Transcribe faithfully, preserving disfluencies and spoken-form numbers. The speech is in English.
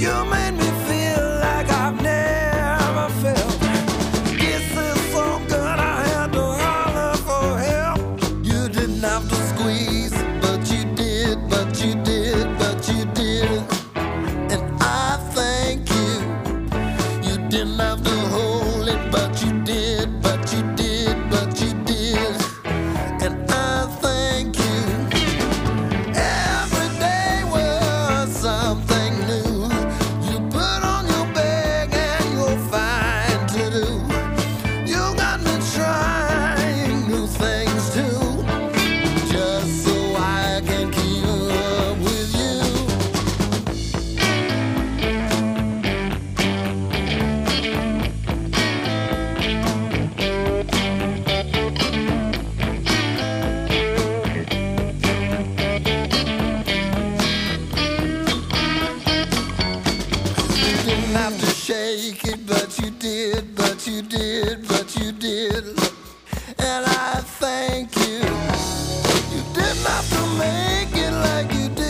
You made me feel like I've never felt. Kisses so good I had to holler for help. You didn't have to squeeze, but you did, but you did, but you did. And I thank you. You didn't have to hold it, but you did, but you did, but you did. And I thank you. Every day was something new. You put on your bag and you're fine to do. You got me trying new things too, just so I can keep up with you. You didn't have to shake it, but you did, but you did, but you did. And I thank you. You didn't have to make it like you did.